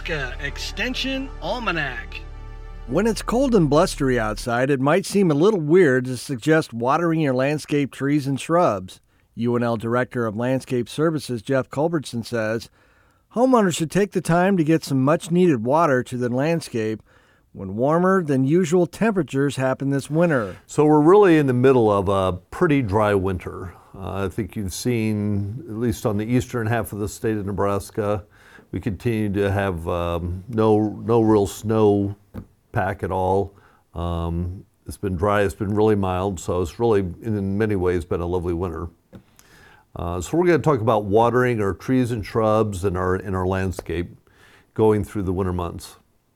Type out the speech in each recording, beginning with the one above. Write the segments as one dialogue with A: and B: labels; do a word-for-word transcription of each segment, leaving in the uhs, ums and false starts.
A: Nebraska Extension Almanac.
B: When it's cold and blustery outside, it might seem a little weird to suggest watering your landscape trees and shrubs. U N L Director of Landscape Services Jeff Culbertson says, homeowners should take the time to get some much-needed water to the landscape when warmer than usual temperatures happen this winter.
C: So we're really in the middle of a pretty dry winter. Uh, I think you've seen, at least on the eastern half of the state of Nebraska, we continue to have um, no no real snow pack at all. Um, it's been dry, it's been really mild, so it's really, in many ways, been a lovely winter. Uh, so we're going to talk about watering our trees and shrubs in our, in our landscape going through the winter months.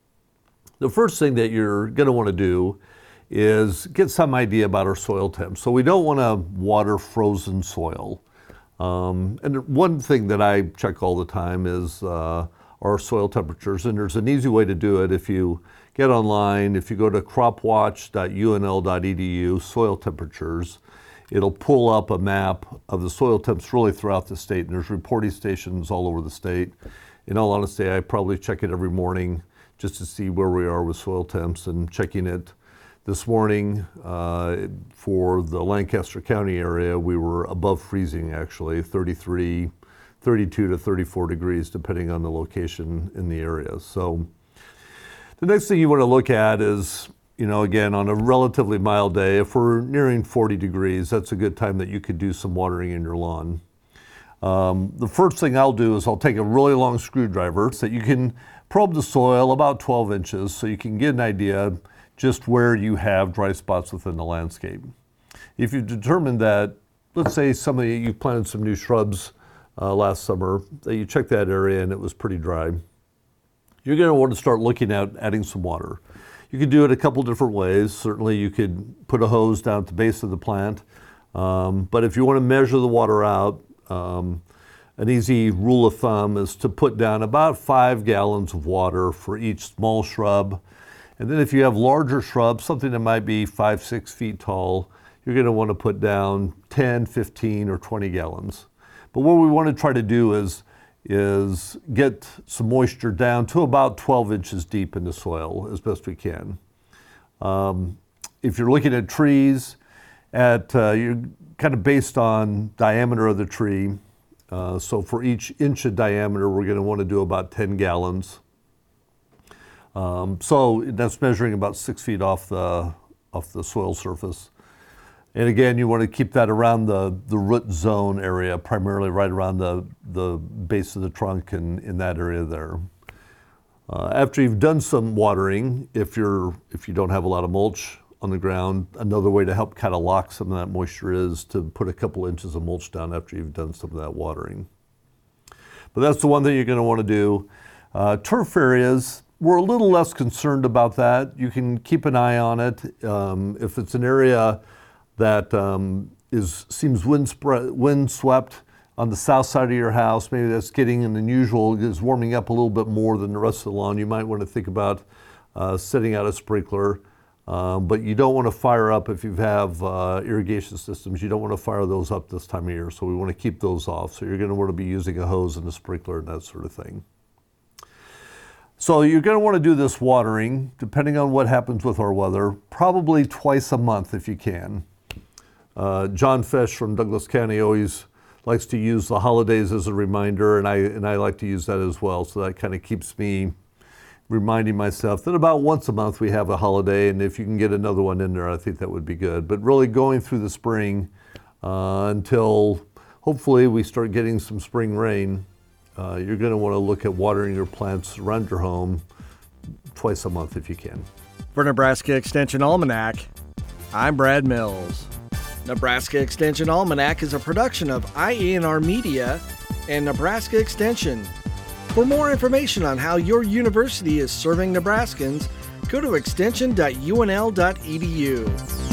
C: The first thing that you're going to want to do is get some idea about our soil temps. So we don't want to water frozen soil. Um, and one thing that I check all the time is uh, our soil temperatures, and there's an easy way to do it. If you get online, if you go to crop watch dot u n l dot e d u, soil temperatures, it'll pull up a map of the soil temps really throughout the state, and there's reporting stations all over the state. In all honesty, I probably check it every morning just to see where we are with soil temps, and checking it this morning uh, for the Lancaster County area, we were above freezing actually, thirty-three, thirty-two to thirty-four degrees depending on the location in the area. So the next thing you want to look at is, you know, again, on a relatively mild day, if we're nearing forty degrees, that's a good time that you could do some watering in your lawn. Um, the first thing I'll do is I'll take a really long screwdriver so that you can probe the soil about twelve inches so you can get an idea just where you have dry spots within the landscape. If you determine that, let's say some of you, you planted some new shrubs uh, last summer, that you checked that area and it was pretty dry, you're going to want to start looking at adding some water. You can do it a couple different ways. Certainly you could put a hose down at the base of the plant, um, but if you want to measure the water out, um, an easy rule of thumb is to put down about five gallons of water for each small shrub. And then if you have larger shrubs, something that might be five, six feet tall, you're going to want to put down ten, fifteen, or twenty gallons. But what we want to try to do is, is get some moisture down to about twelve inches deep in the soil as best we can. Um, if you're looking at trees, at uh, you're kind of based on diameter of the tree. Uh, so for each inch of diameter, we're going to want to do about ten gallons. Um, so that's measuring about six feet off the off the soil surface. And again, you want to keep that around the, the root zone area, primarily right around the, the base of the trunk and in that area there. Uh, after you've done some watering, if you're if you don't have a lot of mulch on the ground, another way to help kind of lock some of that moisture is to put a couple inches of mulch down after you've done some of that watering. But that's the one thing you're going to want to do. Uh, turf areas, we're a little less concerned about that. You can keep an eye on it. Um, if it's an area that um, is seems wind, spread, wind swept on the south side of your house, maybe that's getting an unusual, is warming up a little bit more than the rest of the lawn, you might want to think about uh, setting out a sprinkler. Um, but you don't want to fire up, if you have uh, irrigation systems, you don't want to fire those up this time of year. So we want to keep those off. So you're going to want to be using a hose and a sprinkler and that sort of thing. So you're going to want to do this watering, depending on what happens with our weather, probably twice a month if you can. Uh, John Fish from Douglas County always likes to use the holidays as a reminder, and I and I like to use that as well. So that kind of keeps me reminding myself that about once a month we have a holiday, and if you can get another one in there, I think that would be good. But really going through the spring uh, until hopefully we start getting some spring rain, uh, you're going to want to look at watering your plants around your home twice a month if you can.
B: For Nebraska Extension Almanac, I'm Brad Mills. Nebraska Extension Almanac is a production of I E and R Media and Nebraska Extension. For more information on how your university is serving Nebraskans, go to extension dot u n l dot e d u.